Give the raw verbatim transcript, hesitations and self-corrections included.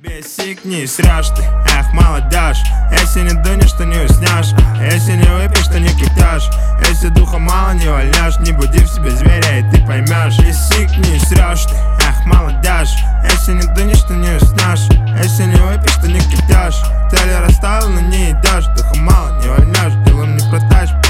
Бесикни, срешь ты, эх, молодежь. Если не дунешь, то не уснешь. Если не выпьешь, то не кипишь. Если духа мало, не вольнешь. Не буди в себе зверя, и ты поймешь. Бесикни, срешь ты, эх, молодежь. Если не дунешь, то не уснешь. Если не выпьешь, то не кипишь. Цели расставил, но не идешь. Духа мало, не вольнешь. Делом не протащишь.